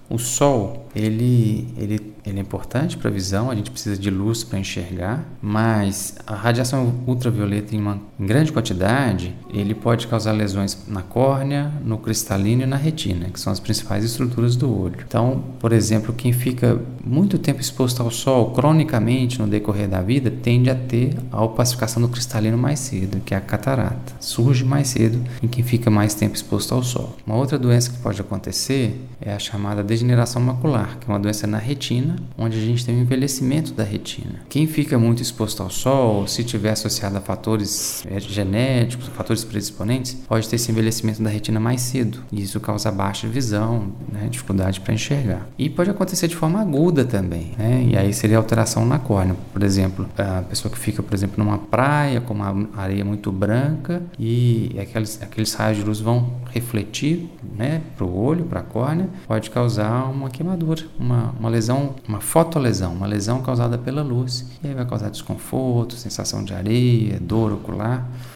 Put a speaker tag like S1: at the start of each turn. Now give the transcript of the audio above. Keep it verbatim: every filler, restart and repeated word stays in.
S1: O sol, ele, ele, ele é importante para a visão, a gente precisa de luz para enxergar, mas a radiação ultravioleta em uma em grande quantidade, ele pode causar lesões na córnea, no cristalino e na retina, que são as principais estruturas do olho. Então, por exemplo, quem fica muito tempo exposto ao sol, cronicamente no decorrer da vida, tende a ter a opacificação do cristalino mais cedo, que é a catarata. Surge mais cedo em quem fica mais tempo exposto ao sol. Uma outra doença que pode acontecer é a chamada degeneração macular, que é uma doença na retina, onde a gente tem um envelhecimento da retina. Quem fica muito exposto ao sol, se tiver associado a fatores genéticos, fatores predisponentes, pode ter esse envelhecimento da retina mais cedo. E isso causa baixa visão, né, dificuldade para enxergar. E pode acontecer de forma aguda também, né? E aí seria alteração na córnea. Por exemplo, a pessoa que fica, por exemplo, numa praia com uma areia muito branca e aqueles, aqueles raios de luz vão refletir, né, para o olho, para a córnea, pode causar uma queimadura, uma, uma lesão, uma fotolesão, uma lesão causada pela luz. E aí vai causar desconforto, sensação de areia, dor ocular.